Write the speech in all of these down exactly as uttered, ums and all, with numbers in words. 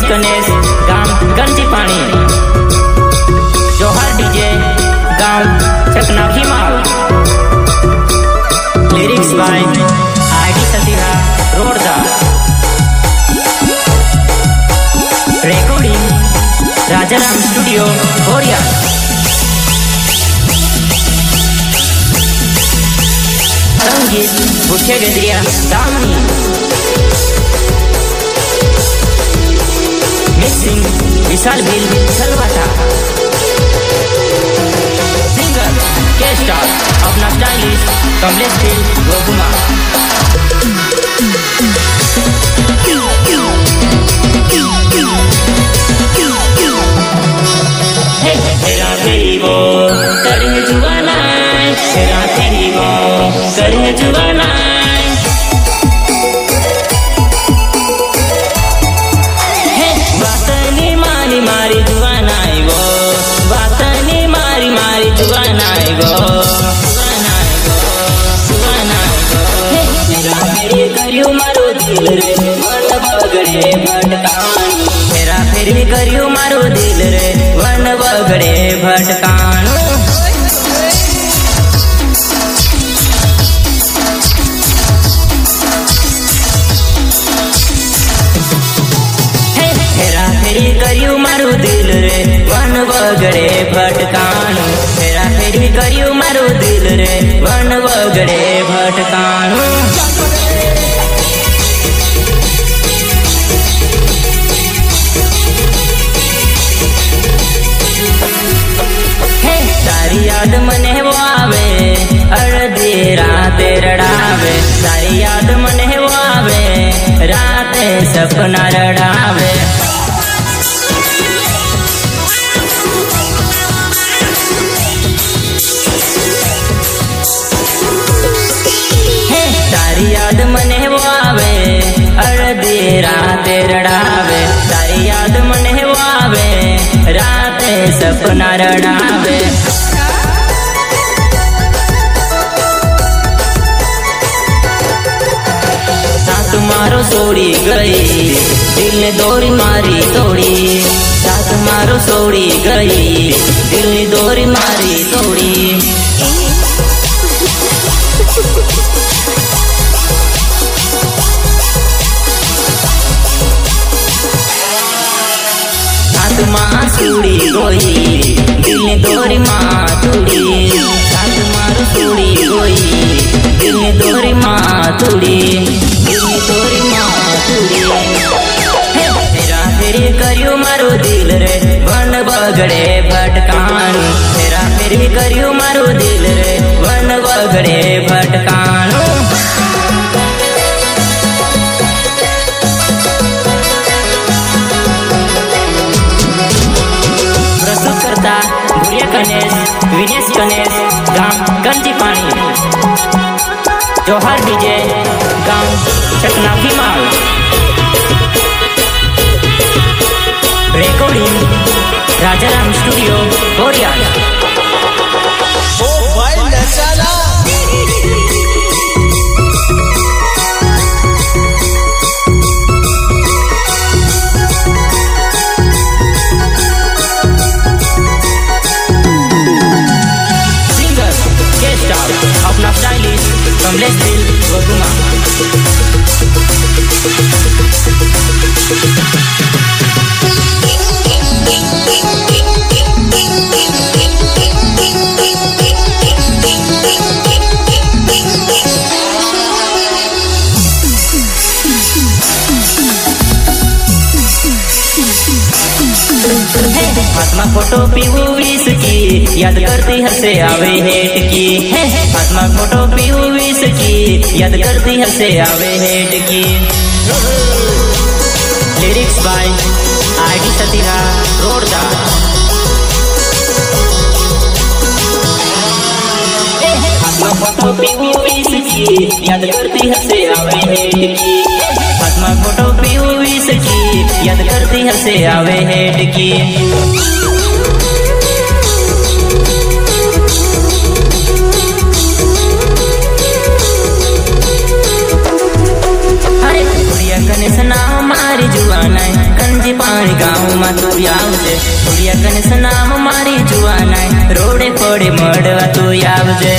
गणेश गांव गंजी पानी, जोहर डीजे गांव चकना खीमाल, लिरिक्स बाय आईडी सतीहा रोडदा, रिकॉर्डिंग राजाराम स्टूडियो बोरिया। संगीत मुख्य गजरिया दामनी, मिक्सिंग विशाल बिल सलवाता, सिंगर के स्टार अपना स्टाइलिश कमलेश बिल गोगुमा। तेरा तेरी वो करे जुबाना, तेरा तेरी वो करे जुबाना, बातनी मारी मारी जुबाना वो, बातनी मारी मारी जुबाना वो, जुबाना वो, जुबाना वो। तेरा फेरी करियो मारो दिल रे मन बगड़े भटकान, तेरा फेरी करियो मारो दिल रे मन बगड़े भटकान। हेरा फेरी करियो मारो दिल रे मन बगड़े भटकान, हेरा फेरी करियो मारो दिल रे मन बगड़े भटकान। तारी याद मने वो आवे अर्धी रात रड़ावे, तारी याद मने वो आवे रात सपना रड़ावे। तारी याद मने वो आवे अर्धी रात रड़ावे, तारी याद मने वो आवे रात सपना रड़ावे। साथ मारो सोड़ी गई दिल ने डोरी मारी तोड़ी, साथ मारो सोड़ी गई दिल ने डोरी मारी तोड़ी। साथ माँ सूड़ी गोई दिल ने डोरी माँ तोड़ी, साथ मारो सोड़ी गोई दिल ने डोरी माँ तोड़ी, दिल ने डोरी माँ तोड़ी। तेरा फेरी करियो मारो दिल रे मन बगड़े भटकान, तेरा फेरी करियो मारो दिल रे मन बगड़े भटकान। प्रस्तुत करता भूरिया गणेश विनेश गणेश गांव गंजी पानी, जोहर डीजे गांव चकना खीमाल, रिकॉर्डिंग राजाराम स्टूडियो बोरिया। ओ भाई नचाला अपना स्टाइलिश कमलेश बिल गोगुमा। आत्मा फोटो पीऊ विष की याद करती हंसे आवे हेट की, आत्मा फोटो पीऊ विष की याद करती हंसे आवे हेट की। लिरिक्स बाय आईडी सतीहा रोडदा, आत्मा फोटो पीऊ विष की याद करती हंसे आवे हेट की, आत्मा फोटो पीऊ विष की याद करती हंसे आवे हेट की। गणेश नाम मारी जुआना कंजी पानी પડે મળવા તું આવજે.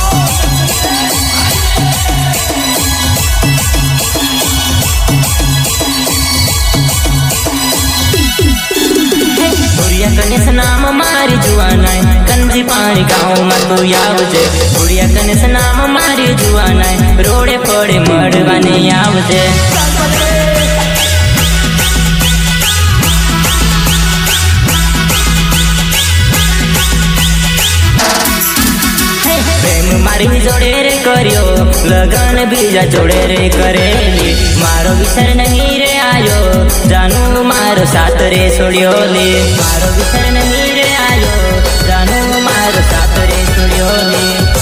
ભુરિયા કનેસ નામ મારી જુવાનાય કંજી પાણી ગામમાં તું આવજે. ભુરિયા કનેસ નામ મારી જુવાનાય રોડે પડે મળવાને આવજે. પ્રેમ મારી જોડે રે કર્યો લગન બીજા જોડે રે કરેલી. મારો વિચાર નહીં રે આયો જાનું મારો સાથ રે છોડ્યો લે. મારો વિચાર નહીં રે આયો જાનું મારો સાથ રે છોડ્યો લે.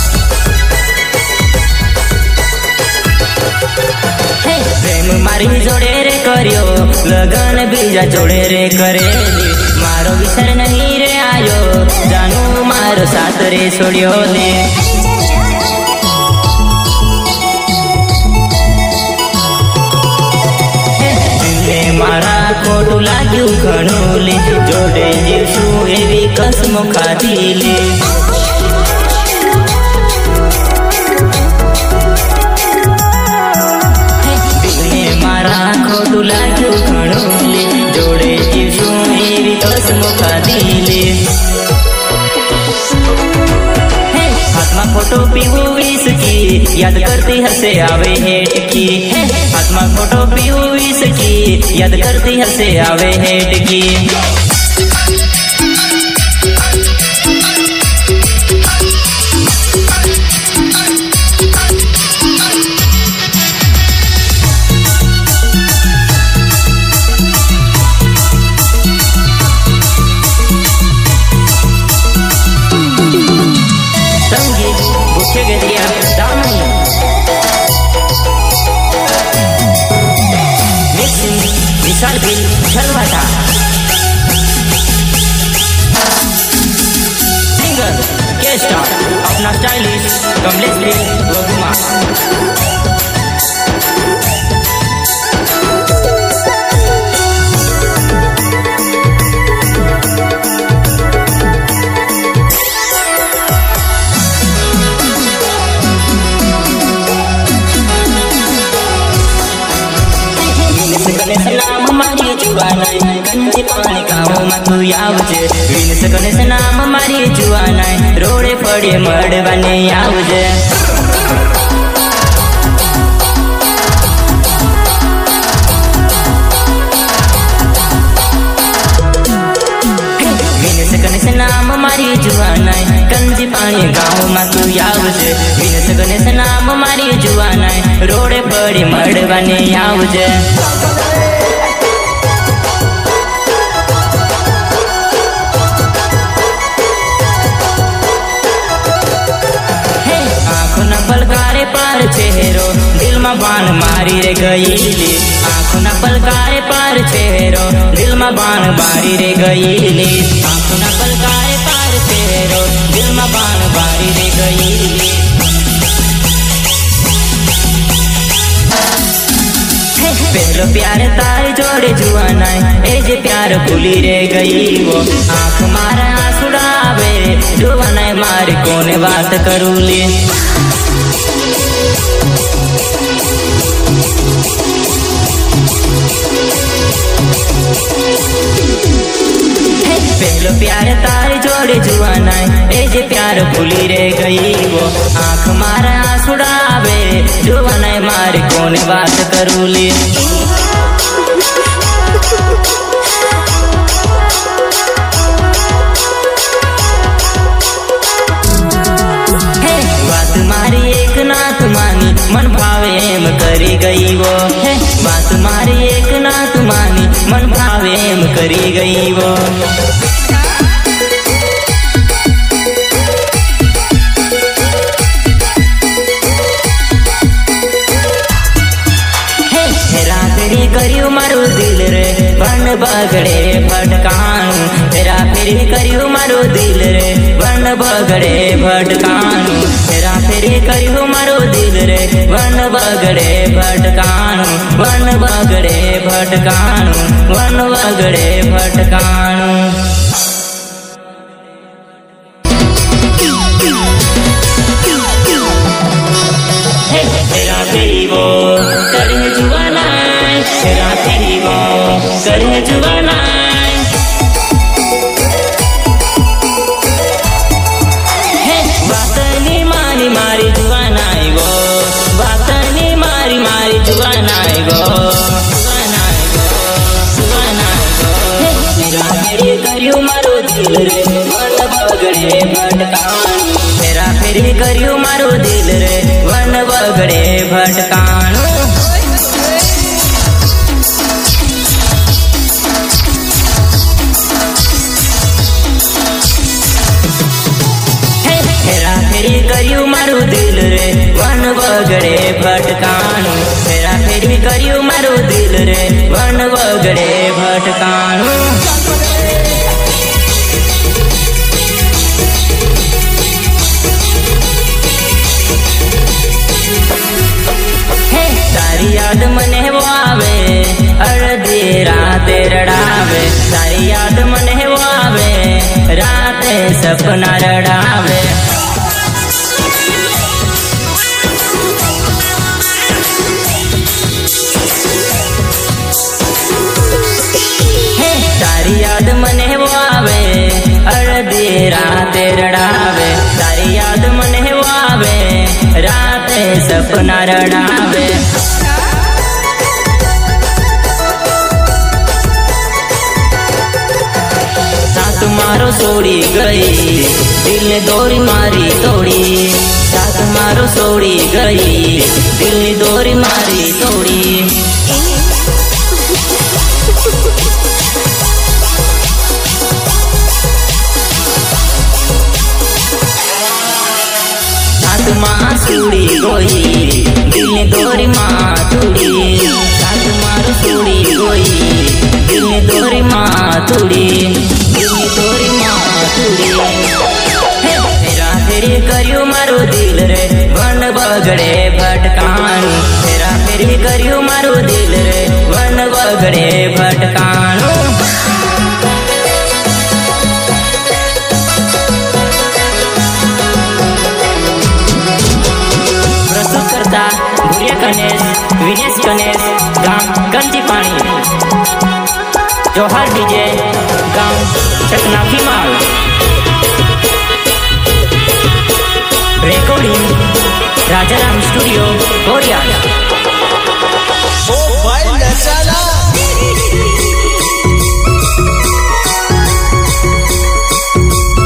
પ્રેમ મારી જોડે રે કર્યો લગન બીજા જોડે રે કરેલી. મારો વિચાર નહીં રે આયો જાનું મારો સાથ રે છોડ્યો લે. મારા ખોટું લાગ્યું ઘણું લે જોડે જીવશું એવી કસમો ખાધી લે. મારા ખોટું લાગ્યું ઘણું લે જોડે જીવશું એવી કસમો ખાધી લે. હાથમાં ફોટો પીવું વિસ્કી યાદ કરતી હશે આવે હેટકી. હાથમાં ફોટો પીવું વિસ્કી યાદ કરતી હશે આવે હેટકી. સંગીત ભૂખે ગરિયા દામણી મિક્સિંગ વિશાલ બિલ છલવાટા. સિંગર કેસ્ટા अपना स्टाइलिश कमलेश बिल वगुमा. ગણેશ નામ મારી જુવાનાય કંજી પાણી ગામમાં તું આવજે. વિનસ ગણેશ નામ મારી જુવાનાય રોડે પડે મળવાને આવજે. વિનસ ગણેશ નામ મારી જુવાનાય કંજી પાણી ગામમાં તું આવજે. વિનસ ગણેશ નામ મારી જુવાનાય રોડે પડે મળવાને આવજે. આંખોના પલકારે પાર ચહેરો દિલમાં બાણ મારી રે ગયેલી. આંખોના પલકારે પાર ચહેરો દિલમાં બાણ મારી રે ગયેલી. આંખોના પલકારે પાર ચહેરો દિલમાં બાણ મારી રે ગયેલી. પહેલો પ્યાર તારી જોડે જુવાનાય એ જે પ્યાર ભૂલી રે ગઈ વો. આંખ મારા આંસુડા આવે જુવાનાય મારી કોને વાત કરું લે. પહેલો પ્યાર તારી જોડે જુવાનાય એ જે પ્યાર ભૂલી રે ગઈ વો. આંખ મારા આંસુડા આવે જુવાનાય મારી કોને વાત કરું લે. વાત મારી એક નાથ માની મન ભાવે એમ કરી ગઈ વો. વાત મારી એક નાથ માની મન ભાવે એમ કરી ગઈ વો. રાત્રી કર્યું મારું દિલ રે વન બગડે ભટકાણું. ફેરા ફેરી કર્યું મારું દિલ રે વન બગડે ભટકાણું. ફેરા ફેરી કર્યું મારું દિલ રે વન બગડે ભટકાણું. વન બગડે ભટકાણું. વન બગડે ભટકાણું. भटकाणु फेरा फेरी कर्यु मारू दिल रे वन बगड़े भटकाणु फेरा फेरी कर्यु मारू दिल रे वन बगड़े भटकाणु फेरा फेरी कर्यु मारू दिल रे वन बगड़े भटकाणु तारी याद मने वो आवे अर्धी राते रड़ावे तारी याद मने वो आवे राते सपना रड़ावे तारी याद मने वो आवे अर्धी राते रड़ावे तारी याद मने वो आवे राते सपना रड़ावे साथ मारो सोड़ी गई दिल ने डोरी मारी तोड़ी साथ मारो सोड़ी गई दिल ने डोरी मारी तोड़ी माँ सूड़ी गोई दिल ने डोरी माँ तोड़ी साथ मारो सोड़ी गोई दिल ने डोरी माँ तोड़ी दिल ने डोरी माँ तोड़ी फेरा फेरी कर्यु मारू दिल रे वन बगड़े भटकाणु फेरा फेरी कर्यु मारू दिल रे वन बगड़े भटकाणु गणेश विनेश गणेश गांव गंजी पानी जोहर डीजे गांव चकना भीमाल रिकॉर्डिंग राजाराम स्टूडियो कोरिया।